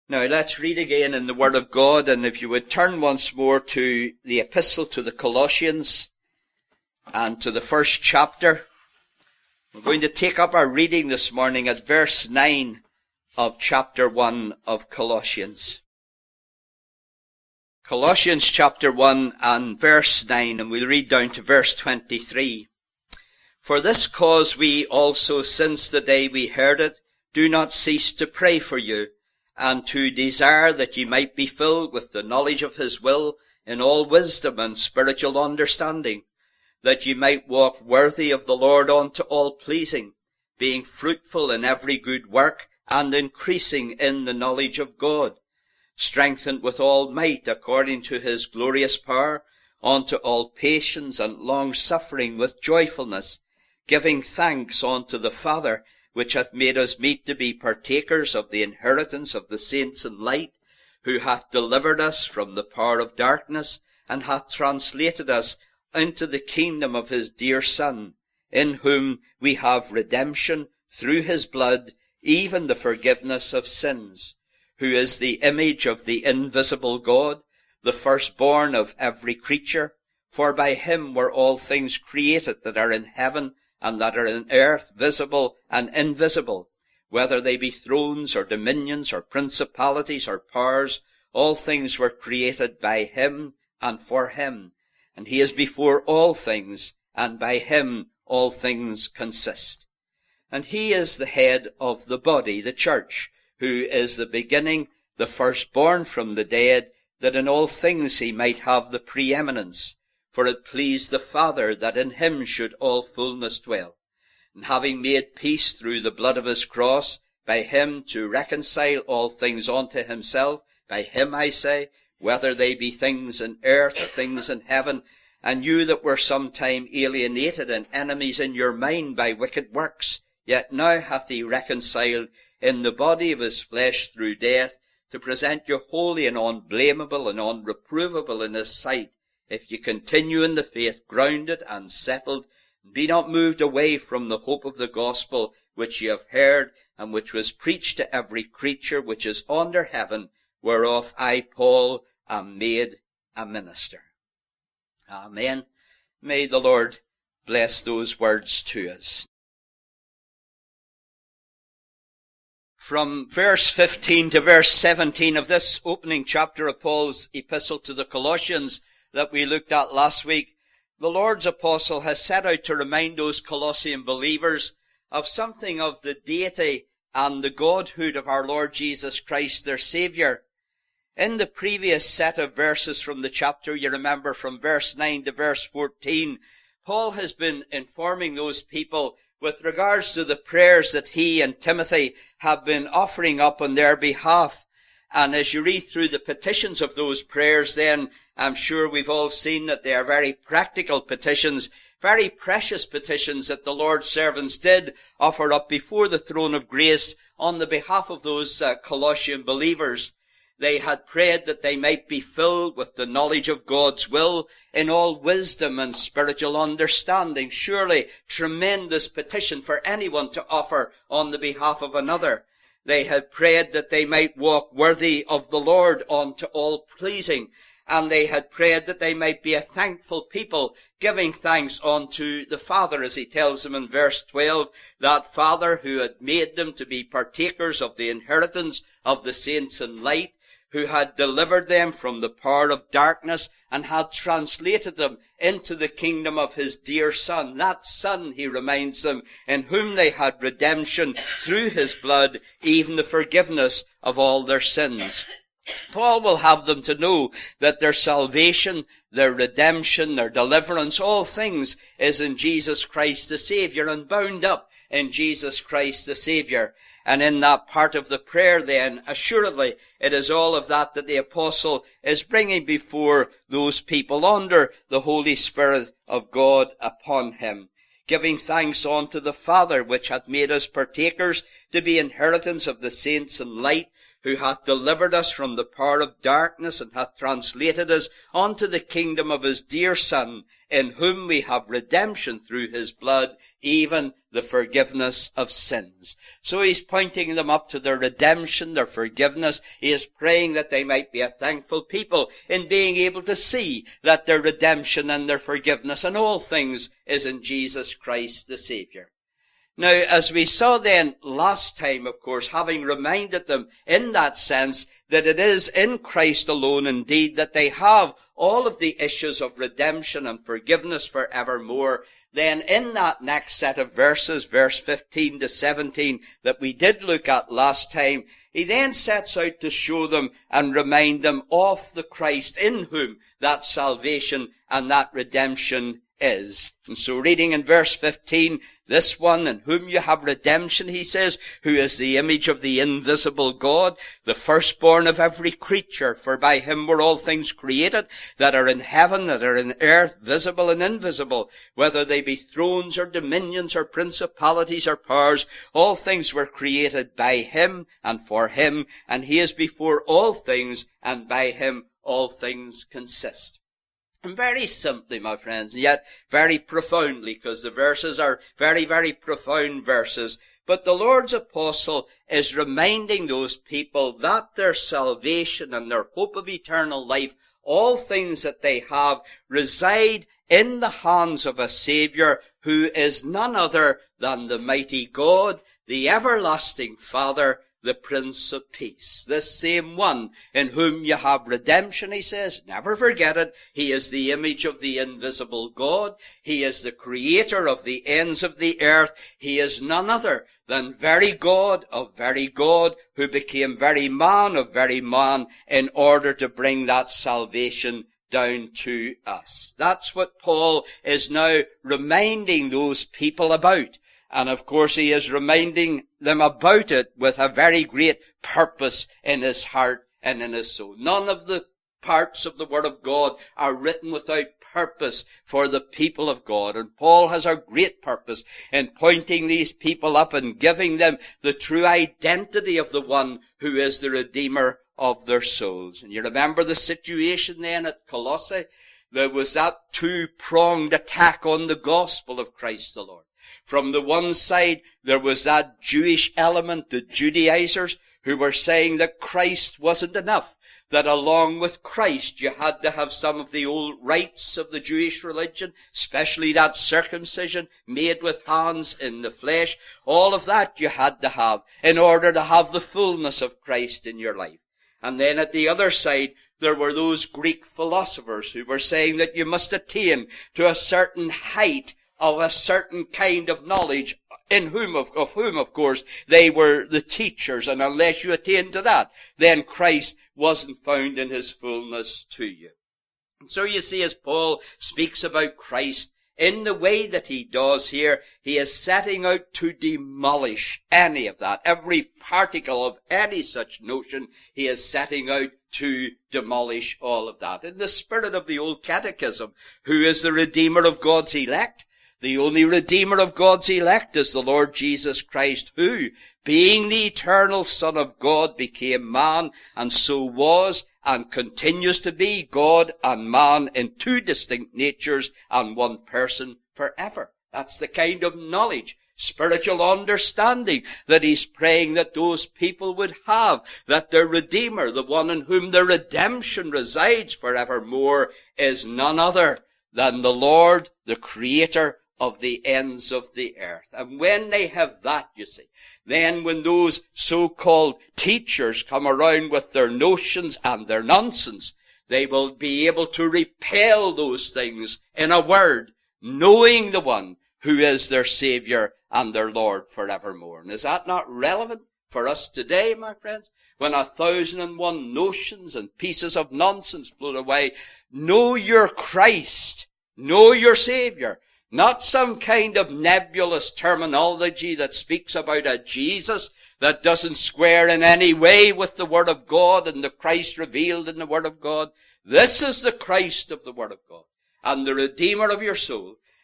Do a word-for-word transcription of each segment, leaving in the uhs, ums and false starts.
Now let's read again in the Word of God, and if you would turn once more to the Epistle to the Colossians and to the first chapter. We're going to take up our reading this morning at verse nine of chapter one of Colossians. Colossians chapter one and verse nine, and we'll read down to verse twenty-three. For this cause we also, since the day we heard it, do not cease to pray for you, and to desire that ye might be filled with the knowledge of his will in all wisdom and spiritual understanding, that ye might walk worthy of the Lord unto all pleasing, being fruitful in every good work, and increasing in the knowledge of God, strengthened with all might according to his glorious power, unto all patience and long-suffering with joyfulness, giving thanks unto the Father, which hath made us meet to be partakers of the inheritance of the saints in light, who hath delivered us from the power of darkness, and hath translated us into the kingdom of his dear Son, in whom we have redemption through his blood, even the forgiveness of sins, who is the image of the invisible God, the firstborn of every creature. For by him were all things created that are in heaven and that are in earth, visible and invisible, whether they be thrones or dominions or principalities or powers. All things were created by him and for him. And he is before all things, and by him all things consist. And he is the head of the body, the church, who is the beginning, the firstborn from the dead, that in all things he might have the preeminence. For it pleased the Father that in him should all fullness dwell. And having made peace through the blood of his cross, by him to reconcile all things unto himself, by him I say, whether they be things in earth or things in heaven, and you that were sometime alienated and enemies in your mind by wicked works, yet now hath he reconciled in the body of his flesh through death, to present you holy and unblameable and unreprovable in his sight, if you continue in the faith, grounded and settled, and be not moved away from the hope of the gospel which ye have heard, and which was preached to every creature which is under heaven, whereof I, Paul, am made a minister. Amen. May the Lord bless those words to us. From verse fifteen to verse seventeen of this opening chapter of Paul's epistle to the Colossians that we looked at last week, the Lord's apostle has set out to remind those Colossian believers of something of the deity and the godhood of our Lord Jesus Christ, their Saviour. In the previous set of verses from the chapter, you remember from verse nine to verse fourteen, Paul has been informing those people with regards to the prayers that he and Timothy have been offering up on their behalf. And as you read through the petitions of those prayers, then I'm sure we've all seen that they are very practical petitions, very precious petitions that the Lord's servants did offer up before the throne of grace on the behalf of those uh, Colossian believers. They had prayed that they might be filled with the knowledge of God's will in all wisdom and spiritual understanding. Surely tremendous petition for anyone to offer on the behalf of another. They had prayed that they might walk worthy of the Lord unto all pleasing. And they had prayed that they might be a thankful people, giving thanks unto the Father, as he tells them in verse twelve, that Father who had made them to be partakers of the inheritance of the saints in light, who had delivered them from the power of darkness and had translated them into the kingdom of his dear Son. That Son, he reminds them, in whom they had redemption through his blood, even the forgiveness of all their sins. Paul will have them to know that their salvation, their redemption, their deliverance, all things is in Jesus Christ the Saviour and bound up in Jesus Christ the Saviour. And in that part of the prayer then, assuredly, it is all of that that the apostle is bringing before those people under the Holy Spirit of God upon him, giving thanks unto the Father which hath made us partakers to be inheritance of the saints in light, who hath delivered us from the power of darkness, and hath translated us unto the kingdom of his dear Son, in whom we have redemption through his blood, even the forgiveness of sins. So he's pointing them up to their redemption, their forgiveness. He is praying that they might be a thankful people in being able to see that their redemption and their forgiveness and all things is in Jesus Christ the Saviour. Now, as we saw then last time, of course, having reminded them in that sense that it is in Christ alone indeed that they have all of the issues of redemption and forgiveness forevermore, then in that next set of verses, verse fifteen to seventeen, that we did look at last time, he then sets out to show them and remind them of the Christ in whom that salvation and that redemption is. And so reading in verse fifteen, this one in whom you have redemption, he says, who is the image of the invisible God, the firstborn of every creature, for by him were all things created, that are in heaven, that are in earth, visible and invisible, whether they be thrones or dominions or principalities or powers, all things were created by him and for him, and he is before all things, and by him all things consist. And very simply, my friends, and yet very profoundly, because the verses are very, very profound verses, but the Lord's apostle is reminding those people that their salvation and their hope of eternal life, all things that they have, reside in the hands of a Saviour who is none other than the mighty God, the everlasting Father, the Prince of Peace. This same one in whom you have redemption, he says, never forget it. He is the image of the invisible God. He is the creator of the ends of the earth. He is none other than very God of very God, who became very man of very man in order to bring that salvation down to us. That's what Paul is now reminding those people about. And of course he is reminding them about it with a very great purpose in his heart and in his soul. None of the parts of the Word of God are written without purpose for the people of God. And Paul has a great purpose in pointing these people up and giving them the true identity of the one who is the Redeemer of their souls. And you remember the situation then at Colossae? There was that two-pronged attack on the gospel of Christ the Lord. From the one side, there was that Jewish element, the Judaizers, who were saying that Christ wasn't enough, that along with Christ you had to have some of the old rites of the Jewish religion, especially that circumcision made with hands in the flesh. All of that you had to have in order to have the fullness of Christ in your life. And then at the other side, there were those Greek philosophers who were saying that you must attain to a certain height of a certain kind of knowledge, in whom, of, of whom, of course, they were the teachers, and unless you attained to that, then Christ wasn't found in his fullness to you. And so you see, as Paul speaks about Christ, in the way that he does here, he is setting out to demolish any of that. Every particle of any such notion, he is setting out to demolish all of that. In the spirit of the old catechism, who is the Redeemer of God's elect? The only Redeemer of God's elect is the Lord Jesus Christ, who, being the eternal Son of God, became man, and so was and continues to be God and man in two distinct natures and one person forever. That's the kind of knowledge, spiritual understanding that he's praying that those people would have, that their Redeemer, the one in whom their redemption resides forevermore, is none other than the Lord, the Creator of the ends of the earth. And when they have that, you see, then when those so-called teachers come around with their notions and their nonsense, they will be able to repel those things in a word, knowing the one who is their Saviour and their Lord forevermore. And is that not relevant for us today, my friends? When a thousand and one notions and pieces of nonsense float away, know your Christ, know your Saviour. Not some kind of nebulous terminology that speaks about a Jesus that doesn't square in any way with the Word of God and the Christ revealed in the Word of God. This is the Christ of the Word of God and the Redeemer of your soul.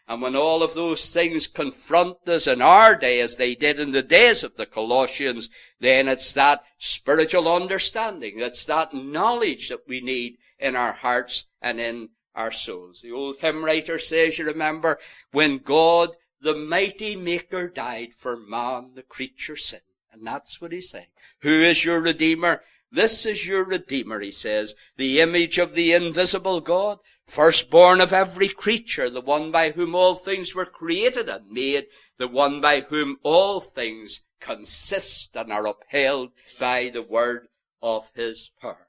And when all of those things confront us in our day, as they did in the days of the Colossians, then it's that spiritual understanding, it's that knowledge that we need in our hearts and in our souls. The old hymn writer says, you remember, when God, the mighty maker, died for man, the creature sin. And that's what he's saying. Who is your Redeemer? This is your Redeemer, he says, the image of the invisible God, firstborn of every creature, the one by whom all things were created and made, the one by whom all things consist and are upheld by the word of his power.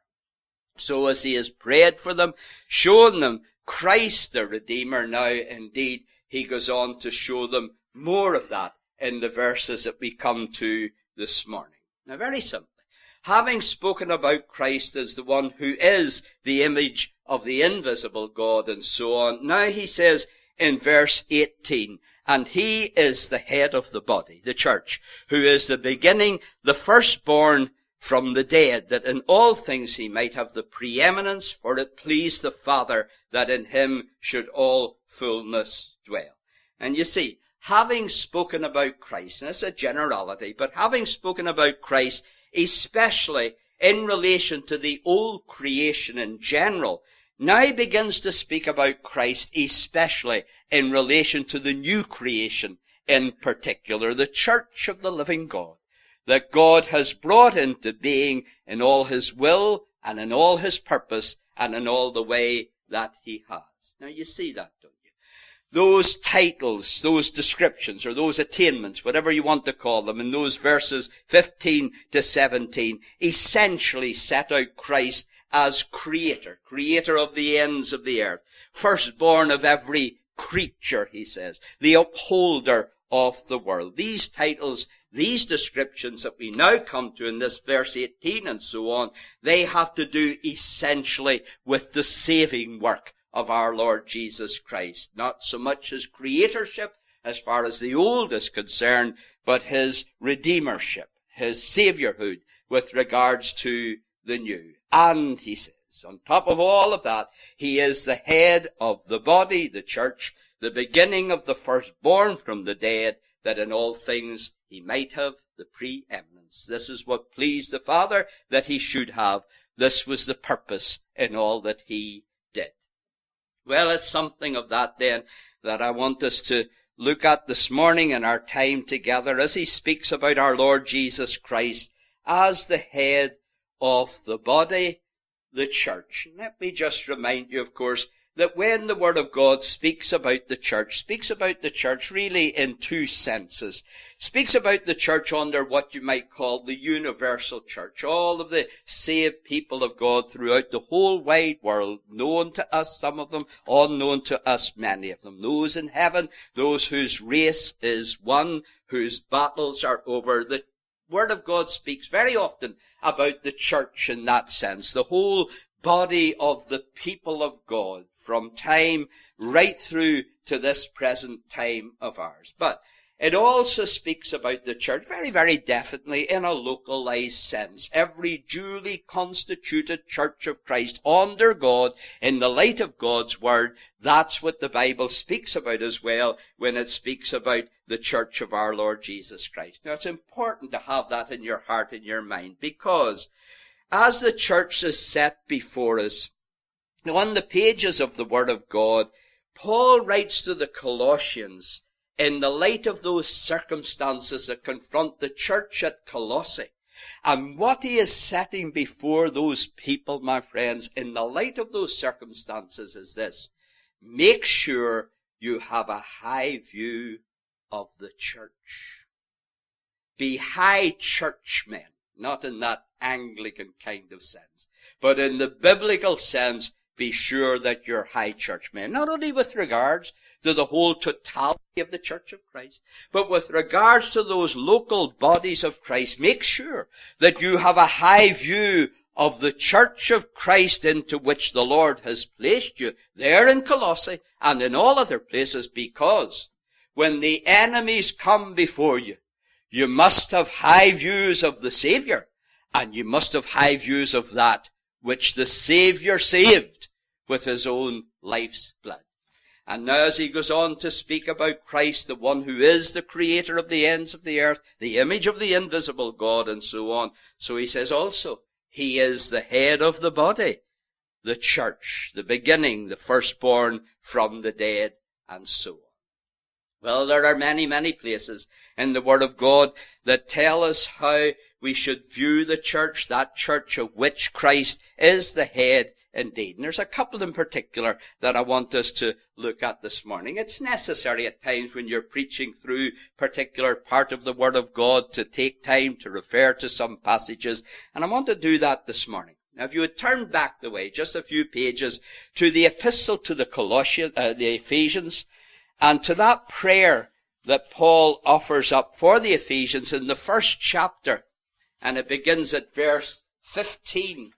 So as he has prayed for them, shown them Christ the Redeemer, now indeed he goes on to show them more of that in the verses that we come to this morning. Now, very simply, having spoken about Christ as the one who is the image of the invisible God and so on, now he says in verse eighteen, and he is the head of the body, the church, who is the beginning, the firstborn from the dead, that in all things he might have the preeminence, for it pleased the Father that in him should all fullness dwell. And you see, having spoken about Christ, and it's a generality, but having spoken about Christ, especially in relation to the old creation in general, now begins to speak about Christ, especially in relation to the new creation, in particular, the church of the living God, that God has brought into being in all his will and in all his purpose and in all the way that he has. Now you see that, don't you? Those titles, those descriptions, or those attainments, whatever you want to call them, in those verses fifteen to seventeen, essentially set out Christ as creator, creator of the ends of the earth, firstborn of every creature, he says, the upholder of the world. These titles, these descriptions that we now come to in this verse eighteen and so on, they have to do essentially with the saving work of our Lord Jesus Christ. Not so much his creatorship as far as the old is concerned, but his redeemership, his saviourhood with regards to the new. And he says, on top of all of that, he is the head of the body, the church, the beginning of the firstborn from the dead, that in all things he might have the preeminence. This is what pleased the Father that he should have. This was the purpose in all that he did. Well, it's something of that then that I want us to look at this morning in our time together as he speaks about our Lord Jesus Christ as the head of the body, the church. And let me just remind you, of course, that when the Word of God speaks about the church, speaks about the church really in two senses. Speaks about the church under what you might call the universal church. All of the saved people of God throughout the whole wide world, known to us, some of them, unknown to us, many of them. Those in heaven, those whose race is won, whose battles are over. The Word of God speaks very often about the church in that sense. The whole body of the people of God, from time right through to this present time of ours. But it also speaks about the church very, very definitely in a localized sense. Every duly constituted church of Christ under God, in the light of God's word, that's what the Bible speaks about as well when it speaks about the church of our Lord Jesus Christ. Now, it's important to have that in your heart and your mind, because as the church is set before us, on the pages of the Word of God, Paul writes to the Colossians in the light of those circumstances that confront the church at Colossae. And what he is setting before those people, my friends, in the light of those circumstances is this: make sure you have a high view of the church. Be high churchmen, not in that Anglican kind of sense, but in the biblical sense. Be sure that you're high churchmen, not only with regards to the whole totality of the Church of Christ, but with regards to those local bodies of Christ. Make sure that you have a high view of the Church of Christ into which the Lord has placed you there in Colossae and in all other places, because when the enemies come before you, you must have high views of the Savior, and you must have high views of that which the Savior saved with his own life's blood. And now as he goes on to speak about Christ, the one who is the creator of the ends of the earth, the image of the invisible God, and so on. So he says also, he is the head of the body, the church, the beginning, the firstborn from the dead, and so on. Well, there are many, many places in the Word of God that tell us how we should view the church, that church of which Christ is the head indeed. And there's a couple in particular that I want us to look at this morning. It's necessary at times when you're preaching through particular part of the Word of God to take time to refer to some passages, and I want to do that this morning. Now, if you would turn back the way, just a few pages, to the epistle to the Colossians, uh, the Ephesians, and to that prayer that Paul offers up for the Ephesians in the first chapter, and it begins at verse fifteen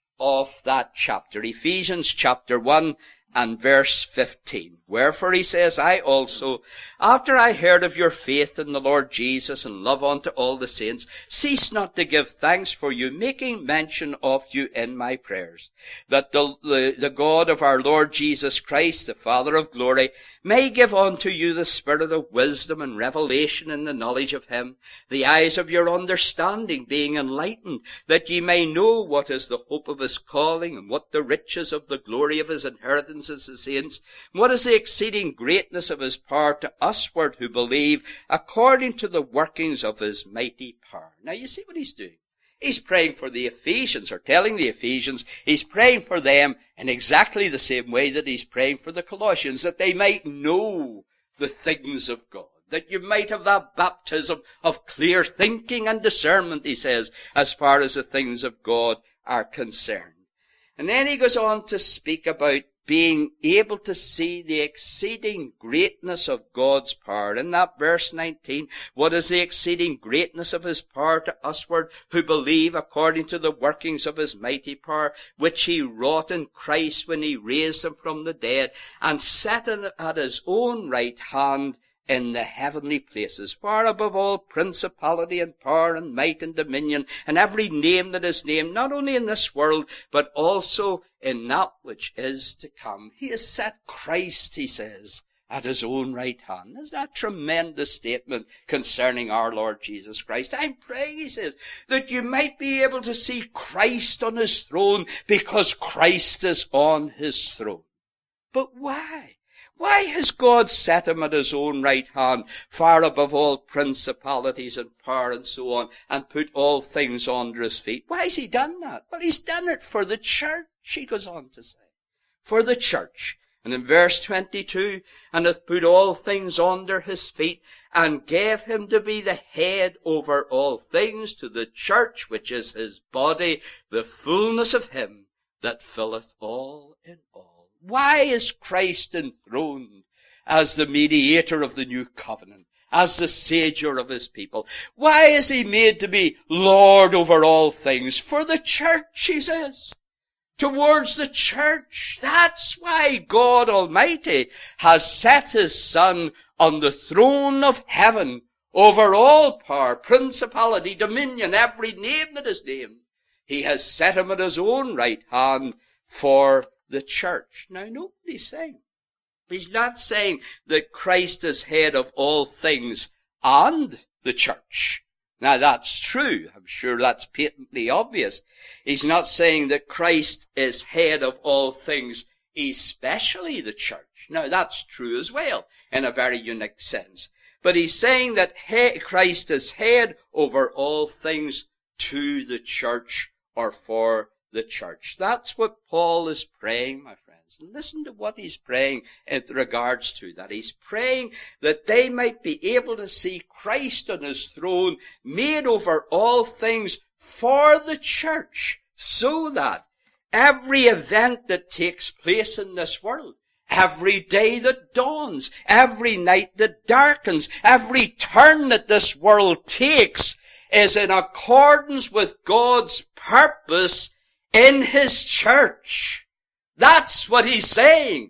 of that chapter. Ephesians chapter one and verse fifteen. Wherefore he says, I also, after I heard of your faith in the Lord Jesus and love unto all the saints, cease not to give thanks for you, making mention of you in my prayers, that the, the, the God of our Lord Jesus Christ, the Father of glory, may give unto you the spirit of wisdom and revelation in the knowledge of him, the eyes of your understanding being enlightened, that ye may know what is the hope of his calling, and what the riches of the glory of his inheritance as the saints, and what is the exceeding greatness of his power to usward who believe, according to the workings of his mighty power. Now you see what he's doing. He's praying for the Ephesians, or telling the Ephesians, he's praying for them in exactly the same way that he's praying for the Colossians, that they might know the things of God, that you might have that baptism of clear thinking and discernment, he says, as far as the things of God are concerned. And then he goes on to speak about being able to see the exceeding greatness of God's power. In that verse nineteen, what is the exceeding greatness of his power to usward who believe, according to the workings of his mighty power, which he wrought in Christ when he raised him from the dead, and set him at his own right hand in the heavenly places, far above all principality and power and might and dominion, and every name that is named, not only in this world, but also in that which is to come. He has set Christ, he says, at his own right hand. Isn't that a tremendous statement concerning our Lord Jesus Christ? I'm praying, he says, that you might be able to see Christ on his throne, because Christ is on his throne. But why? Why has God set him at his own right hand, far above all principalities and power and so on, and put all things under his feet? Why has he done that? Well, he's done it for the church, he goes on to say. For the church. And in verse twenty-two, and hath put all things under his feet, and gave him to be the head over all things to the church, which is his body, the fullness of him that filleth all in all. Why is Christ enthroned as the mediator of the new covenant, as the Savior of his people? Why is he made to be Lord over all things? For the church, he says. Towards the church. That's why God Almighty has set his Son on the throne of heaven over all power, principality, dominion, every name that is named. He has set him at his own right hand for the church. Now, note what he's saying. He's not saying that Christ is head of all things and the church. Now, that's true. I'm sure that's patently obvious. He's not saying that Christ is head of all things, especially the church. Now, that's true as well, in a very unique sense. But he's saying that he, Christ is head over all things to the church, or for the church. That's what Paul is praying, my friends. And listen to what he's praying in regards to that. He's praying that they might be able to see Christ on his throne, made over all things for the church, so that every event that takes place in this world, every day that dawns, every night that darkens, every turn that this world takes is in accordance with God's purpose in his church. That's what he's saying.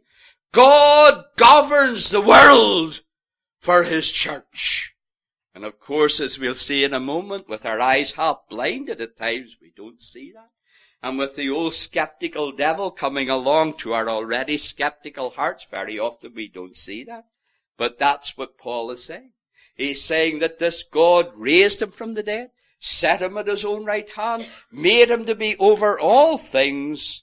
God governs the world for his church. And of course, as we'll see in a moment, with our eyes half blinded at times, we don't see that. And with the old skeptical devil coming along to our already skeptical hearts, very often we don't see that. But that's what Paul is saying. He's saying that this God raised him from the dead, set him at his own right hand, made him to be over all things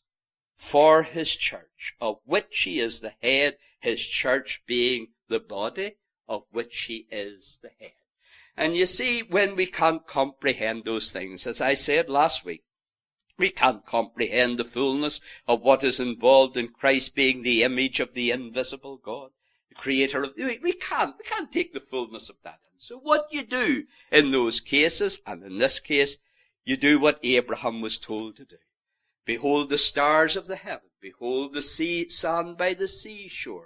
for his church, of which he is the head, his church being the body of which he is the head. And you see, when we can't comprehend those things, as I said last week, we can't comprehend the fullness of what is involved in Christ being the image of the invisible God, the creator of, we, we can't, we can't take the fullness of that in. So what you do in those cases, and in this case, you do what Abraham was told to do. Behold the stars of the heaven, behold the sea, sand by the seashore,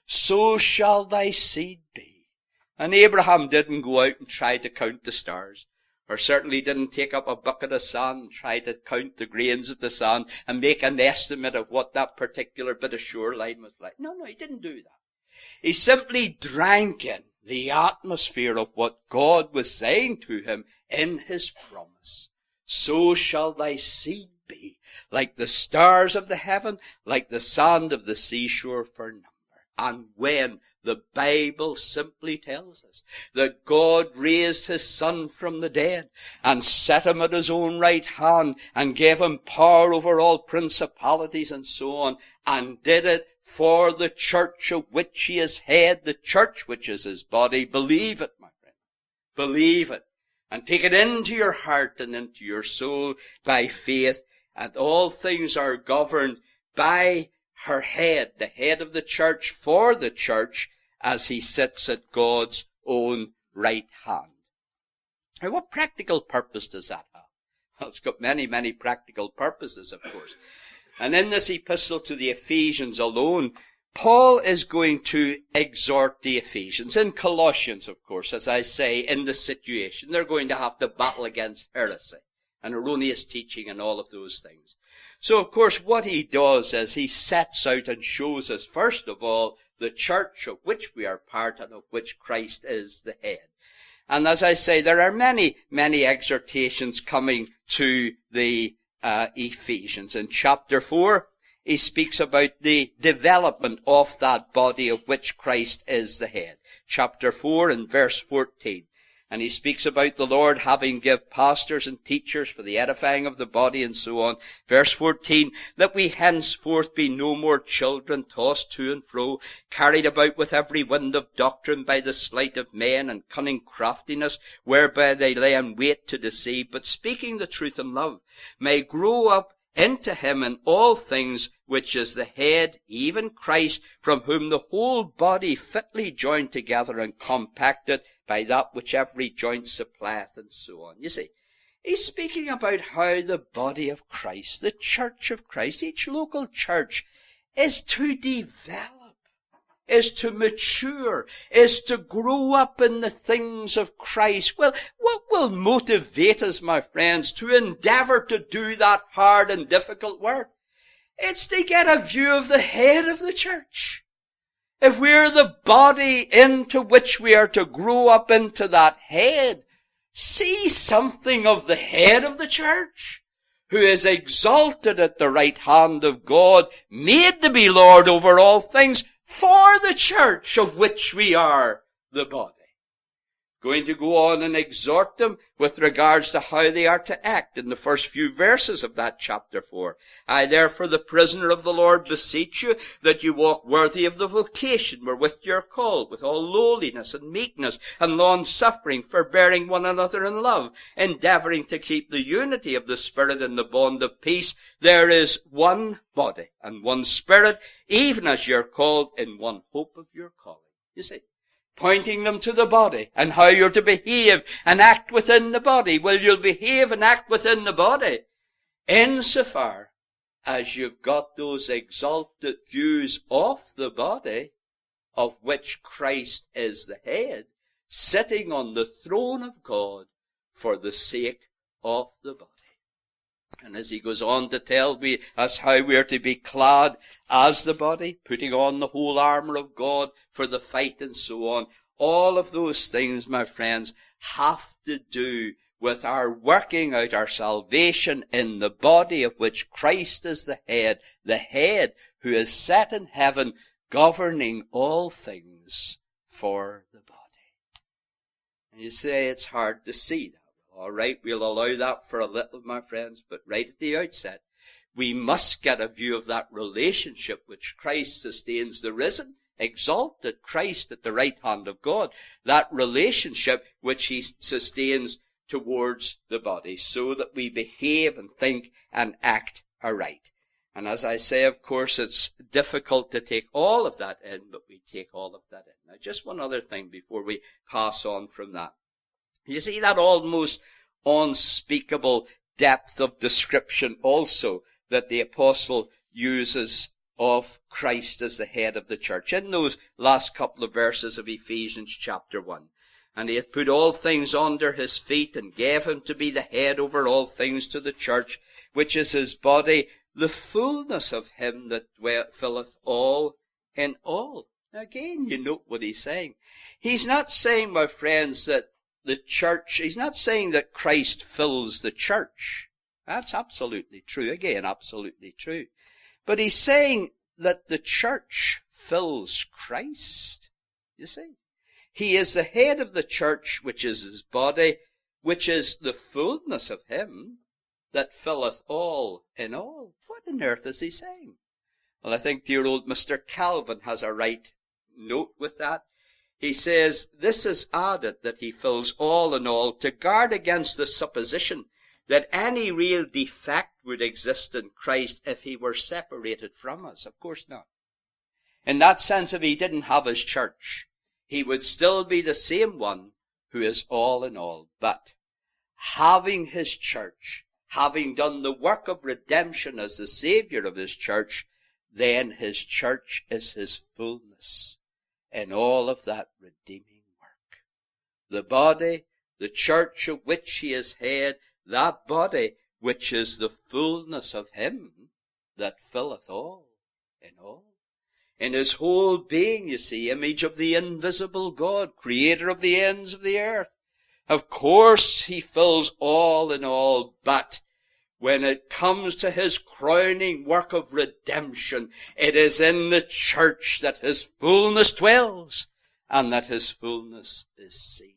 so shall thy seed be. And Abraham didn't go out and try to count the stars, or certainly didn't take up a bucket of sand and try to count the grains of the sand and make an estimate of what that particular bit of shoreline was like. No, no, he didn't do that. He simply drank in the atmosphere of what God was saying to him in his promise. So shall thy seed be, like the stars of the heaven, like the sand of the seashore for number. And when the Bible simply tells us that God raised his Son from the dead and set him at his own right hand and gave him power over all principalities and so on, and did it for the church of which he is head, the church which is his body, believe it, my friend. Believe it. And take it into your heart and into your soul by faith. And all things are governed by her head, the head of the church, for the church, as he sits at God's own right hand. Now, what practical purpose does that have? Well, it's got many, many practical purposes, of course. And in this epistle to the Ephesians alone, Paul is going to exhort the Ephesians. In Colossians, of course, as I say, in the situation, they're going to have to battle against heresy and erroneous teaching and all of those things. So, of course, what he does is he sets out and shows us, first of all, the church of which we are part and of which Christ is the head. And as I say, there are many, many exhortations coming to the uh, Ephesians. In chapter four, he speaks about the development of that body of which Christ is the head. Chapter four and verse fourteen. And he speaks about the Lord having give pastors and teachers for the edifying of the body and so on. Verse fourteen, that we henceforth be no more children tossed to and fro, carried about with every wind of doctrine by the sleight of men and cunning craftiness, whereby they lay in wait to deceive, but speaking the truth in love, may grow up into him in all things, which is the head, even Christ, from whom the whole body fitly joined together and compacted by that which every joint supplieth, and so on. You see, he's speaking about how the body of Christ, the church of Christ, each local church, is to develop, is to mature, is to grow up in the things of Christ. Well, what will motivate us, my friends, to endeavor to do that hard and difficult work? It's to get a view of the head of the church. If we're the body into which we are to grow up into that head, see something of the head of the church, who is exalted at the right hand of God, made to be Lord over all things, for the church of which we are the body. Going to go on and exhort them with regards to how they are to act in the first few verses of that chapter four. I therefore, the prisoner of the Lord, beseech you that you walk worthy of the vocation wherewith you are called, with all lowliness and meekness and long-suffering, forbearing one another in love, endeavouring to keep the unity of the Spirit in the bond of peace. There is one body and one Spirit, even as you are called in one hope of your calling. You see, pointing them to the body and how you're to behave and act within the body. Well, you'll behave and act within the body insofar as you've got those exalted views of the body of which Christ is the head, sitting on the throne of God for the sake of the body. And as he goes on to tell me us how we are to be clad as the body, putting on the whole armour of God for the fight and so on, all of those things, my friends, have to do with our working out our salvation in the body of which Christ is the head, the head who is set in heaven, governing all things for the body. And you say it's hard to see that. All right, we'll allow that for a little, my friends, but right at the outset, we must get a view of that relationship which Christ sustains the risen, exalted Christ at the right hand of God, that relationship which he sustains towards the body, so that we behave and think and act aright. And as I say, of course, it's difficult to take all of that in, but we take all of that in. Now, just one other thing before we pass on from that. You see that almost unspeakable depth of description also that the apostle uses of Christ as the head of the church in those last couple of verses of Ephesians chapter one. And he hath put all things under his feet and gave him to be the head over all things to the church, which is his body, the fullness of him that filleth all in all. Again, you note what he's saying. He's not saying, my friends, that the church, he's not saying that Christ fills the church. That's absolutely true. Again, absolutely true. But he's saying that the church fills Christ. You see? He is the head of the church, which is his body, which is the fullness of him that filleth all in all. What on earth is he saying? Well, I think dear old Mister Calvin has a right note with that. He says, this is added that he fills all in all to guard against the supposition that any real defect would exist in Christ if he were separated from us. Of course not. In that sense, if he didn't have his church, he would still be the same one who is all in all. But having his church, having done the work of redemption as the Savior of his church, then his church is his fullness in all of that redeeming work. The body, the church of which he is head, that body which is the fullness of him that filleth all in all. In his whole being, you see, image of the invisible God, creator of the ends of the earth. Of course he fills all in all, but when it comes to his crowning work of redemption, it is in the church that his fullness dwells and that his fullness is seen.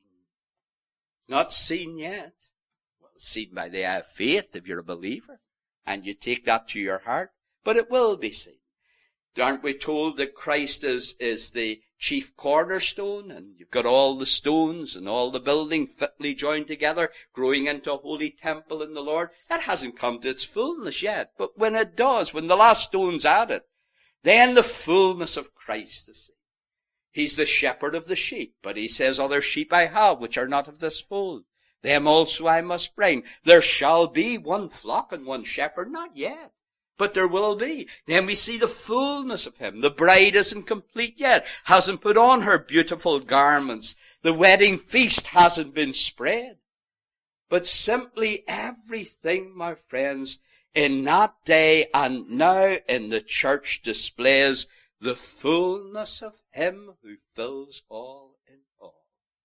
Not seen yet. Well, seen by the eye of faith if you're a believer and you take that to your heart, but it will be seen. Aren't we told that Christ is, is the chief cornerstone, and you've got all the stones and all the building fitly joined together, growing into a holy temple in the Lord? That hasn't come to its fullness yet. But when it does, when the last stone's added, then the fullness of Christ is seen. He's the shepherd of the sheep, but he says, other sheep I have, which are not of this fold. Them also I must bring. There shall be one flock and one shepherd, not yet. But there will be. Then we see the fullness of him. The bride isn't complete yet, hasn't put on her beautiful garments. The wedding feast hasn't been spread. But simply everything, my friends, in that day and now in the church displays the fullness of him who fills all in all.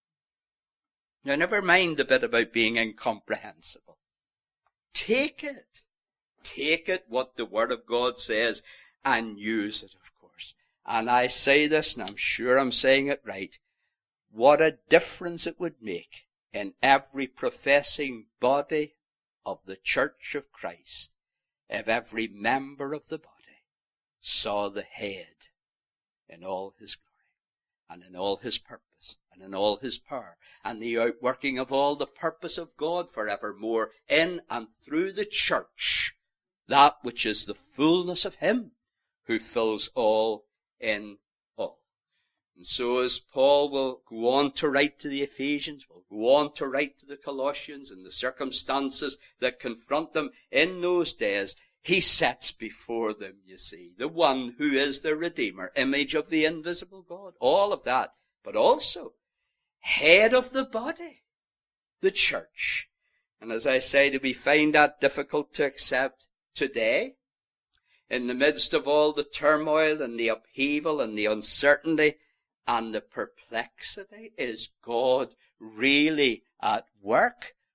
Now, never mind the bit about being incomprehensible. Take it. Take it, what the Word of God says, and use it, of course. And I say this, and I'm sure I'm saying it right. What a difference it would make in every professing body of the Church of Christ if every member of the body saw the head in all his glory, and in all his purpose, and in all his power, and the outworking of all the purpose of God forevermore in and through the church, that which is the fullness of him who fills all in all. And so as Paul will go on to write to the Ephesians, will go on to write to the Colossians, and the circumstances that confront them in those days, he sets before them, you see, the one who is the Redeemer, image of the invisible God, all of that, but also head of the body, the church. And as I say, do we find that difficult to accept today? In the midst of all the turmoil and the upheaval and the uncertainty and the perplexity, is God really at work?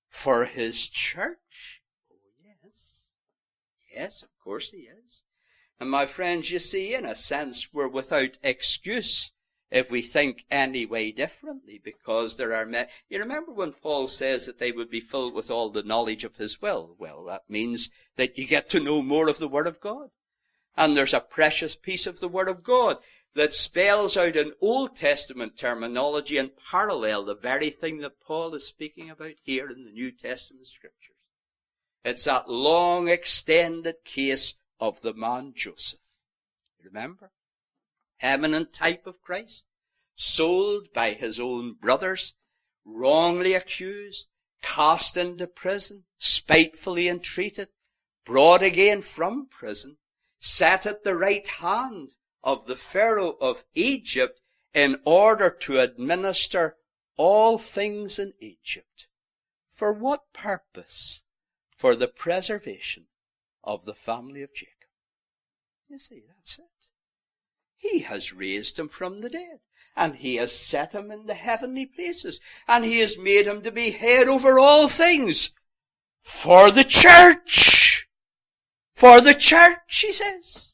for his church. Oh, yes. Yes, of course he is. And my friends, you see, in a sense, we're without excuse if we think any way differently, because there are many. You remember when Paul says that they would be filled with all the knowledge of his will? Well, that means that you get to know more of the Word of God. And there's a precious piece of the Word of God that spells out in Old Testament terminology and parallel the very thing that Paul is speaking about here in the New Testament Scriptures. It's that long extended case of the man Joseph. Remember? Eminent type of Christ, sold by his own brothers, wrongly accused, cast into prison, spitefully entreated, brought again from prison, set at the right hand of the Pharaoh of Egypt in order to administer all things in Egypt. For what purpose? For the preservation of the family of Jacob. You see, that's it. He has raised him from the dead, and he has set him in the heavenly places, and he has made him to be head over all things for the church. For the church, he says.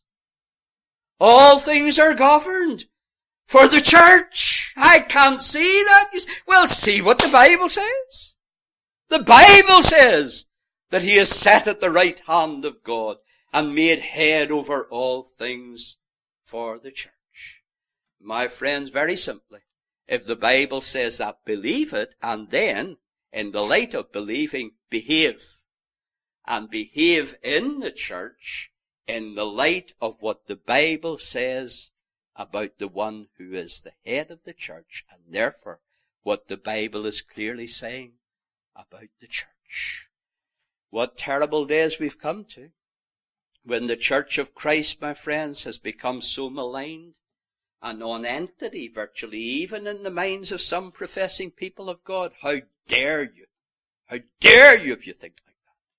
All things are governed for the church. I can't see that. Well, see what the Bible says. The Bible says that he is set at the right hand of God and made head over all things for the church. My friends, very simply, if the Bible says that, believe it, and then, in the light of believing, behave. And behave in the church in the light of what the Bible says about the one who is the head of the church, and therefore what the Bible is clearly saying about the church. What terrible days we've come to, when the Church of Christ, my friends, has become so maligned, a non-entity virtually, even in the minds of some professing people of God. How dare you? How dare you if you think like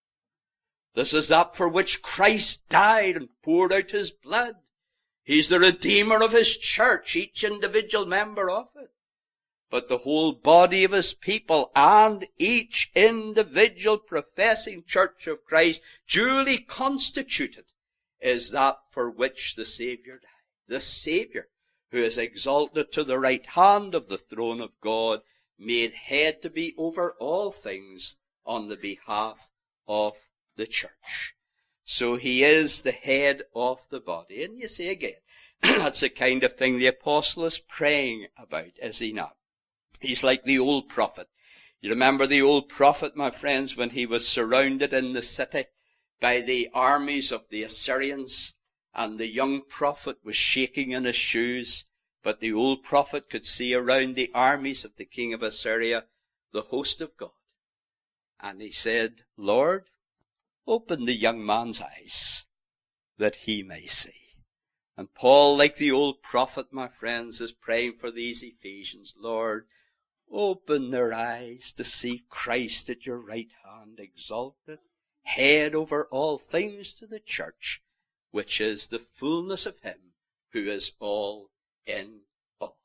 that? This is that for which Christ died and poured out his blood. He's the Redeemer of his church, each individual member of it. But the whole body of his people and each individual professing Church of Christ, duly constituted, is that for which the Saviour died. The Saviour, who is exalted to the right hand of the throne of God, made head to be over all things on the behalf of the church. So he is the head of the body. And you see again, that's the kind of thing the apostle is praying about, is he not? He's like the old prophet. You remember the old prophet, my friends, when he was surrounded in the city by the armies of the Assyrians, and the young prophet was shaking in his shoes, but the old prophet could see around the armies of the king of Assyria the host of God. And he said, Lord, open the young man's eyes that he may see. And Paul, like the old prophet, my friends, is praying for these Ephesians. Lord, open their eyes to see Christ at your right hand, exalted, head over all things to the church, which is the fullness of him who is all in all.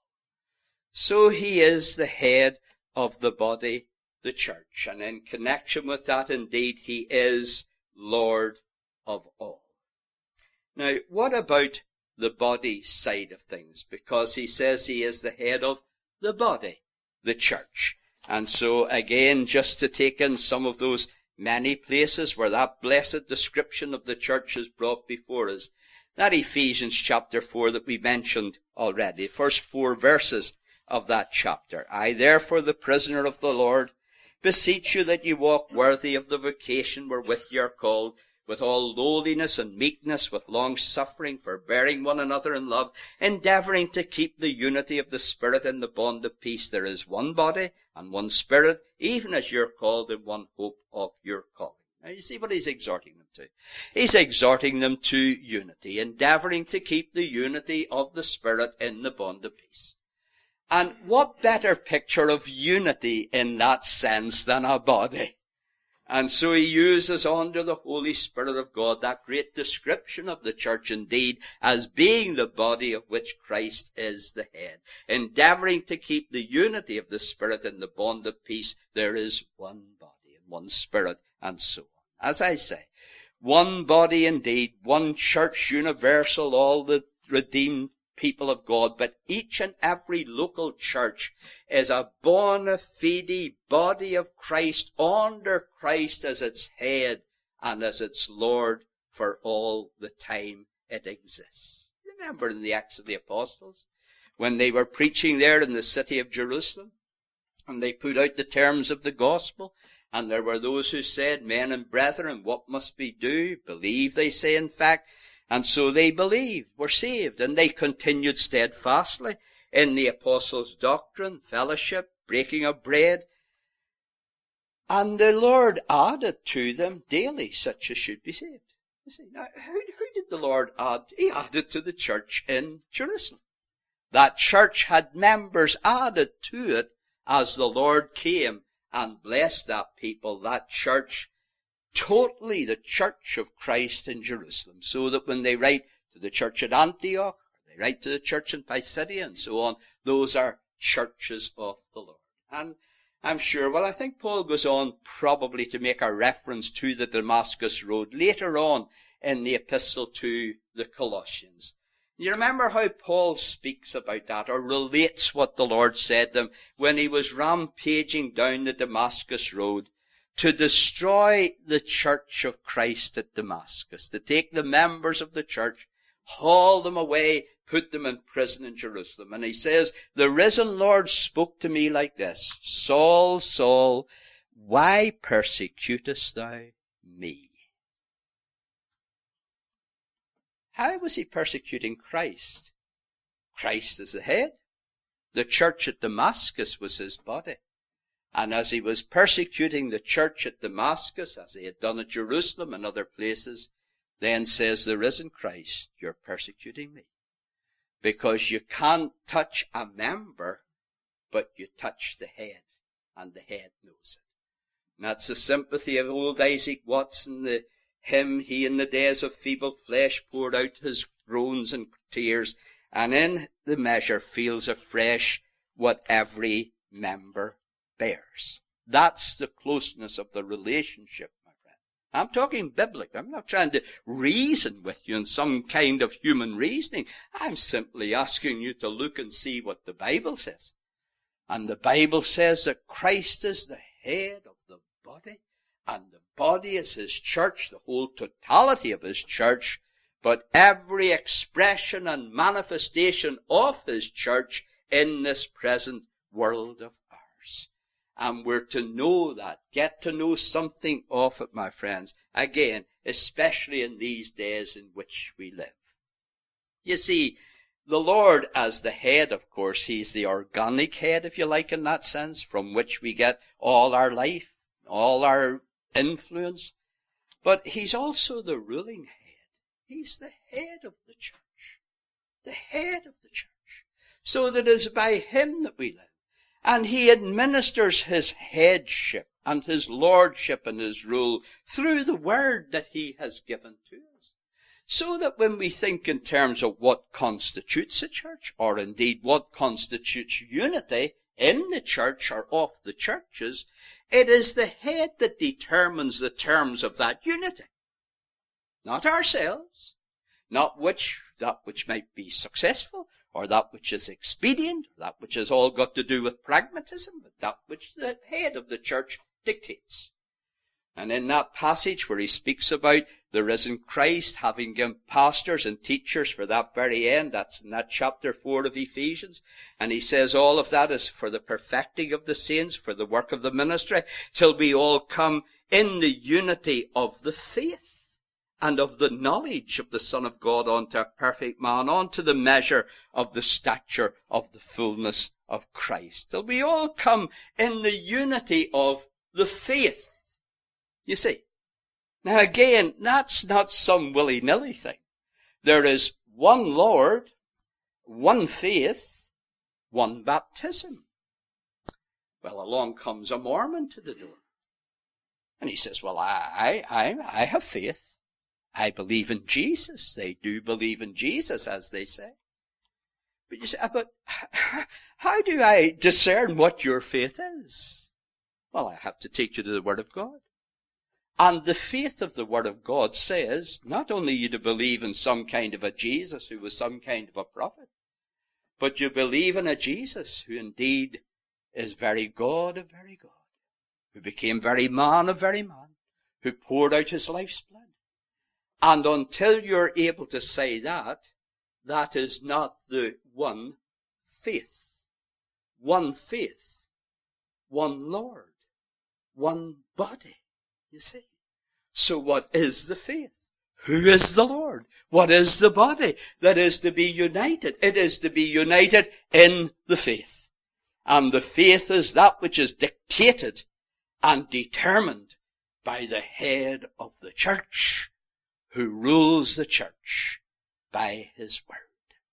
So he is the head of the body, the church. And in connection with that, indeed, he is Lord of all. Now, what about the body side of things? Because he says he is the head of the body, the church. And so, again, just to take in some of those many places where that blessed description of the church is brought before us, that Ephesians chapter four that we mentioned already, the first four verses of that chapter. I, therefore, the prisoner of the Lord, beseech you that you walk worthy of the vocation wherewith you are called, with all lowliness and meekness, with long suffering, forbearing one another in love, endeavouring to keep the unity of the Spirit in the bond of peace. There is one body and one Spirit, even as you're called in one hope of your calling. Now you see what he's exhorting them to. He's exhorting them to unity, endeavouring to keep the unity of the Spirit in the bond of peace. And what better picture of unity in that sense than a body? And so he uses under the Holy Spirit of God that great description of the church indeed as being the body of which Christ is the head. Endeavouring to keep the unity of the Spirit in the bond of peace, there is one body. And one Spirit, and so on. As I say, one body indeed, one church universal, all the redeemed people of God, but each and every local church is a bona fide body of Christ under Christ as its head and as its Lord for all the time it exists. Remember in the Acts of the Apostles, when they were preaching there in the city of Jerusalem, and they put out the terms of the gospel, and there were those who said, men and brethren, what must we do? Believe, they say, in fact. And so they believed, were saved, and they continued steadfastly in the apostles' doctrine, fellowship, breaking of bread. And the Lord added to them daily such as should be saved. You see, now, who, who did the Lord add? He added to the church in Jerusalem. That church had members added to it as the Lord came and blessed that people, that church, totally the church of Christ in Jerusalem. So that when they write to the church at Antioch, or they write to the church in Pisidia and so on, those are churches of the Lord. And I'm sure, well, I think Paul goes on probably to make a reference to the Damascus Road later on in the epistle to the Colossians. You remember how Paul speaks about that, or relates what the Lord said to him when he was rampaging down the Damascus Road to destroy the church of Christ at Damascus, to take the members of the church, haul them away, put them in prison in Jerusalem. And he says, the risen Lord spoke to me like this, Saul, Saul, why persecutest thou me? How was he persecuting Christ? Christ is the head. The church at Damascus was his body. And as he was persecuting the church at Damascus, as he had done at Jerusalem and other places, then says the risen Christ, you're persecuting me. Because you can't touch a member, but you touch the head, and the head knows it. And that's the sympathy of old Isaac Watson, the hymn, he in the days of feeble flesh poured out his groans and tears, and in the measure feels afresh what every member bears. That's the closeness of the relationship, my friend. I'm talking biblical. I'm not trying to reason with you in some kind of human reasoning. I'm simply asking you to look and see what the Bible says. And the Bible says that Christ is the head of the body, and the body is his church, the whole totality of his church, but every expression and manifestation of his church in this present world of ours. And we're to know that, get to know something of it, my friends, again, especially in these days in which we live. You see, the Lord as the head, of course, he's the organic head, if you like, in that sense, from which we get all our life, all our influence. But he's also the ruling head. He's the head of the church. The head of the church. So that it is by him that we live. And he administers his headship and his lordship and his rule through the word that he has given to us. So that when we think in terms of what constitutes a church, or indeed what constitutes unity in the church or of the churches, it is the head that determines the terms of that unity. Not ourselves, not which, that which might be successful, or that which is expedient, that which has all got to do with pragmatism, but that which the head of the church dictates. And in that passage where he speaks about the risen Christ having given pastors and teachers for that very end, that's in that chapter four of Ephesians, and he says all of that is for the perfecting of the saints, for the work of the ministry, till we all come in the unity of the faith and of the knowledge of the Son of God unto a perfect man, unto the measure of the stature of the fullness of Christ, till we all come in the unity of the faith. You see, now again, that's not some willy-nilly thing. There is one Lord, one faith, one baptism. Well, along comes a Mormon to the door. And he says, well, I, I, I have faith. I believe in Jesus. They do believe in Jesus, as they say. But you say, but how do I discern what your faith is? Well, I have to take you to the Word of God. And the faith of the Word of God says, not only you to believe in some kind of a Jesus who was some kind of a prophet, but you believe in a Jesus who indeed is very God of very God, who became very man of very man, who poured out his life's blood. And until you're able to say that, that is not the one faith. One faith. One Lord. One body. You see? So what is the faith? Who is the Lord? What is the body that is to be united? It is to be united in the faith. And the faith is that which is dictated and determined by the head of the church, who rules the church by his word.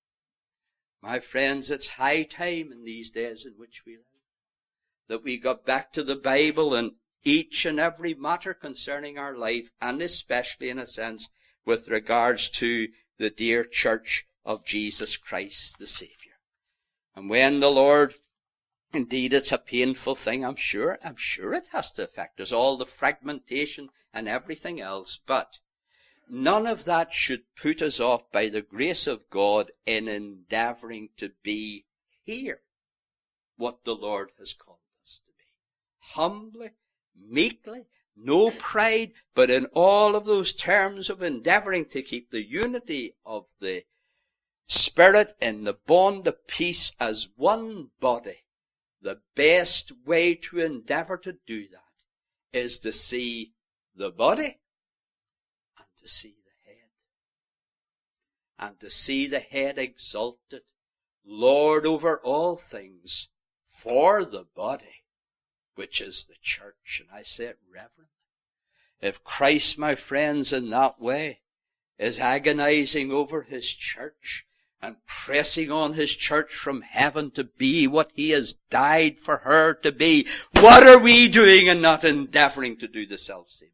My friends, it's high time in these days in which we live that we got back to the Bible in each and every matter concerning our life, and especially in a sense with regards to the dear church of Jesus Christ the Saviour. And when the Lord, indeed it's a painful thing, I'm sure, I'm sure it has to affect us, all the fragmentation and everything else, but none of that should put us off by the grace of God in endeavouring to be here what the Lord has called us to be. Humbly, meekly, no pride, but in all of those terms of endeavouring to keep the unity of the Spirit in the bond of peace as one body. The best way to endeavour to do that is to see the body and to see the head. And to see the head exalted, Lord over all things, for the body, which is the church. And I say it reverently. If Christ, my friends, in that way is agonizing over his church and pressing on his church from heaven to be what he has died for her to be, what are we doing and not endeavoring to do the self-same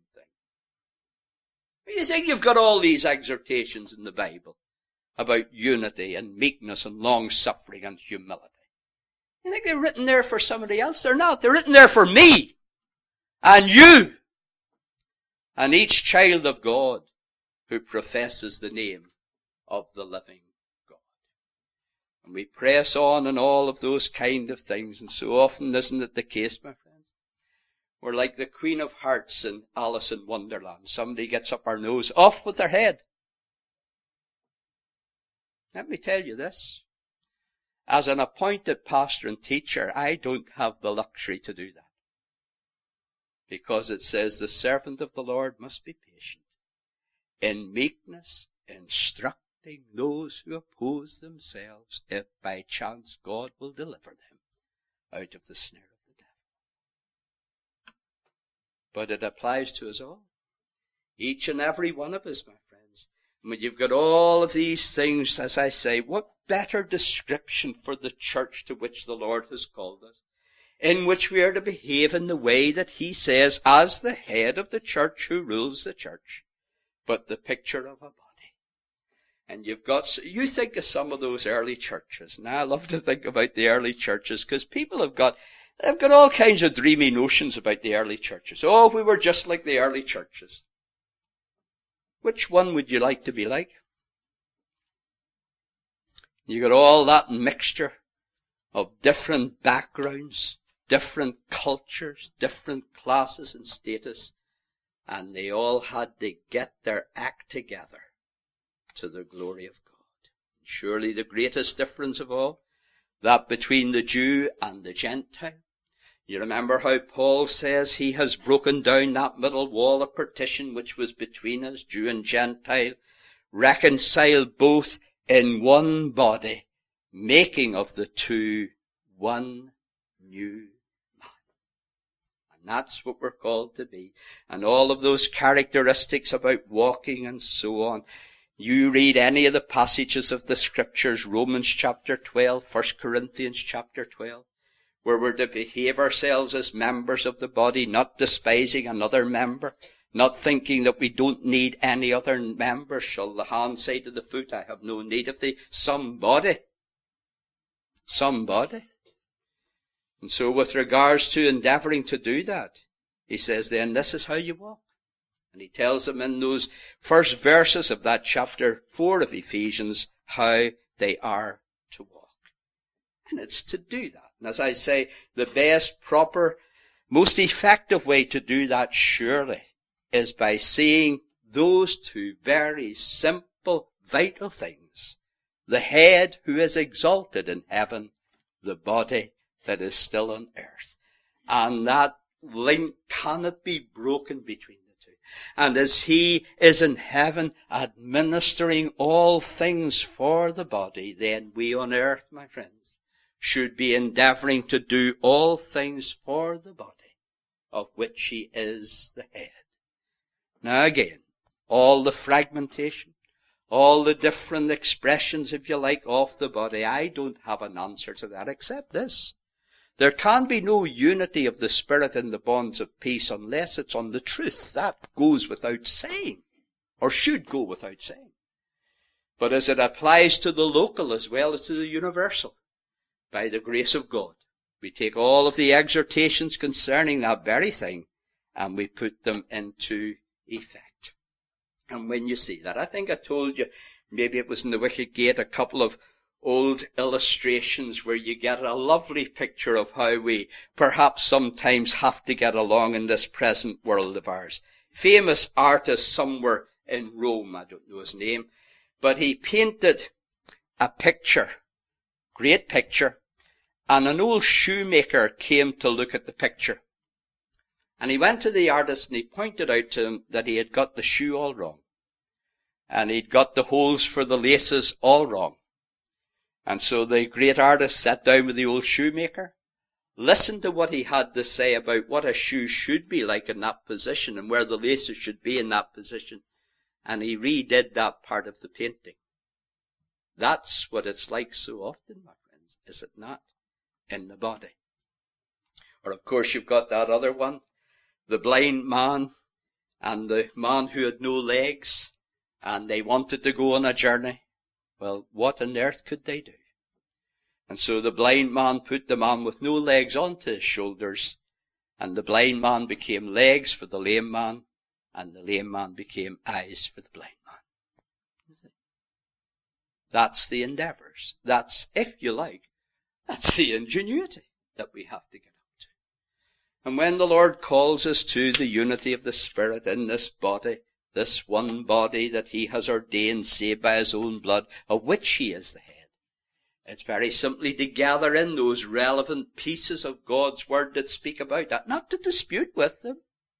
thing? You think you've got all these exhortations in the Bible about unity and meekness and long-suffering and humility. You think they're written there for somebody else? They're not. They're written there for me and you and each child of God who professes the name of the living God. And we press on in all of those kind of things. And so often isn't it the case, my friends? We're like the Queen of Hearts in Alice in Wonderland. Somebody gets up our nose, off with their head. Let me tell you this. As an appointed pastor and teacher, I don't have the luxury to do that. Because it says the servant of the Lord must be patient, in meekness, instructing those who oppose themselves, if by chance God will deliver them out of the snare of the devil. But it applies to us all. Each and every one of us, my friends. When you've got all of these things, as I say, what better description for the church to which the Lord has called us, in which we are to behave in the way that he says as the head of the church who rules the church, but the picture of a body. And you've got, you think of some of those early churches. Now I love to think about the early churches because people have got, they've got all kinds of dreamy notions about the early churches. Oh, we were just like the early churches. Which one would you like to be like? You got all that mixture of different backgrounds, different cultures, different classes and status, and they all had to get their act together to the glory of God. Surely the greatest difference of all, that between the Jew and the Gentile. You remember how Paul says he has broken down that middle wall of partition which was between us, Jew and Gentile, reconciled both in one body, making of the two one new man. And that's what we're called to be. And all of those characteristics about walking and so on. You read any of the passages of the scriptures, Romans chapter twelve, First Corinthians chapter twelve, where we're to behave ourselves as members of the body, not despising another member, not thinking that we don't need any other member. Shall the hand say to the foot, I have no need of thee? Somebody. Somebody. And so with regards to endeavoring to do that, he says then, this is how you walk. And he tells them in those first verses of that chapter four of Ephesians how they are to walk. And it's to do that. And as I say, the best, proper, most effective way to do that surely is by seeing those two very simple, vital things. The head who is exalted in heaven, the body that is still on earth. And that link cannot be broken between the two. And as he is in heaven administering all things for the body, then we on earth, my friends, should be endeavoring to do all things for the body, of which he is the head. Now again, all the fragmentation, all the different expressions, if you like, of the body, I don't have an answer to that except this. There can be no unity of the Spirit in the bonds of peace unless it's on the truth. That goes without saying, or should go without saying. But as it applies to the local as well as to the universal, by the grace of God, we take all of the exhortations concerning that very thing and we put them into effect. And when you see that, I think I told you, maybe it was in the Wicket Gate, a couple of old illustrations where you get a lovely picture of how we perhaps sometimes have to get along in this present world of ours. Famous artist somewhere in Rome, I don't know his name, but he painted a picture, great picture, and an old shoemaker came to look at the picture. And he went to the artist and he pointed out to him that he had got the shoe all wrong. And he'd got the holes for the laces all wrong. And so the great artist sat down with the old shoemaker, listened to what he had to say about what a shoe should be like in that position and where the laces should be in that position. And he redid that part of the painting. That's what it's like so often, my friends, is it not? In the body. Or of course you've got that other one, the blind man and the man who had no legs, and they wanted to go on a journey. Well, what on earth could they do? And so the blind man put the man with no legs onto his shoulders, and the blind man became legs for the lame man, and the lame man became eyes for the blind man. That's the endeavours. That's, if you like, that's the ingenuity that we have to get up to. And when the Lord calls us to the unity of the Spirit in this body, this one body that he has ordained, saved by his own blood, of which he is the head, it's very simply to gather in those relevant pieces of God's word that speak about that, not to dispute with them.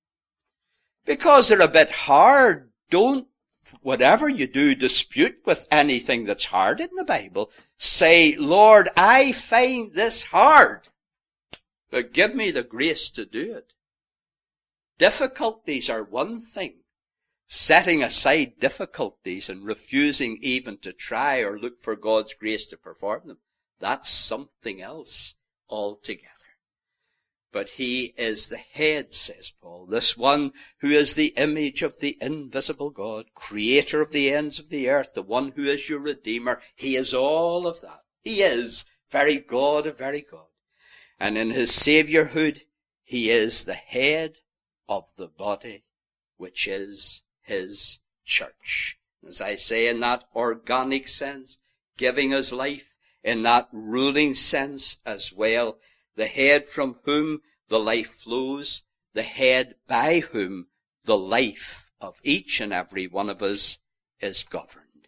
Because they're a bit hard, don't, whatever you do, dispute with anything that's hard in the Bible. Say, Lord, I find this hard, but give me the grace to do it. Difficulties are one thing. Setting aside difficulties and refusing even to try or look for God's grace to perform them, that's something else altogether. But he is the head, says Paul, this one who is the image of the invisible God, creator of the ends of the earth, the one who is your Redeemer. He is all of that. He is very God of very God. And in his Saviourhood, he is the head of the body, which is his church. As I say, in that organic sense, giving his life, in that ruling sense as well, the head from whom the life flows, the head by whom the life of each and every one of us is governed.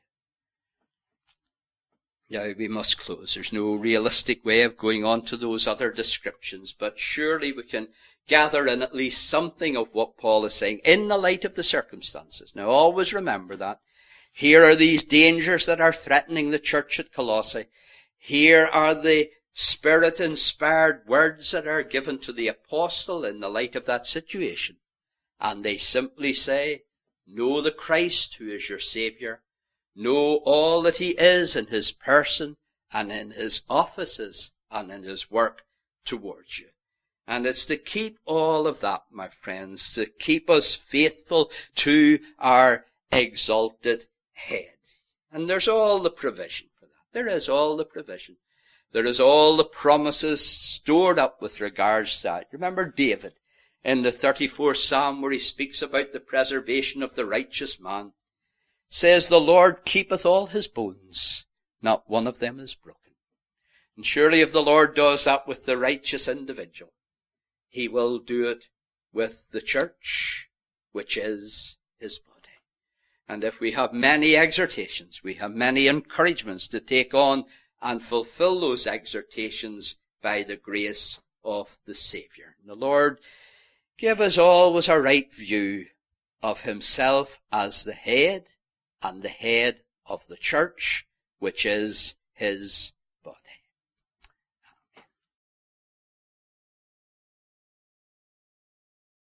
Now we must close. There's no realistic way of going on to those other descriptions, but surely we can gather in at least something of what Paul is saying in the light of the circumstances. Now always remember that. Here are these dangers that are threatening the church at Colossae. Here are the Spirit-inspired words that are given to the apostle in the light of that situation. And they simply say, know the Christ who is your Saviour. Know all that he is in his person and in his offices and in his work towards you. And it's to keep all of that, my friends, to keep us faithful to our exalted head. And there's all the provision for that. There is all the provision. There is all the promises stored up with regards to that. Remember David in the thirty-fourth Psalm, where he speaks about the preservation of the righteous man. Says, the Lord keepeth all his bones, not one of them is broken. And surely if the Lord does that with the righteous individual, he will do it with the church, which is his body. And if we have many exhortations, we have many encouragements to take on and fulfill those exhortations by the grace of the Saviour. And the Lord give us always a right view of himself as the head and the head of the church, which is his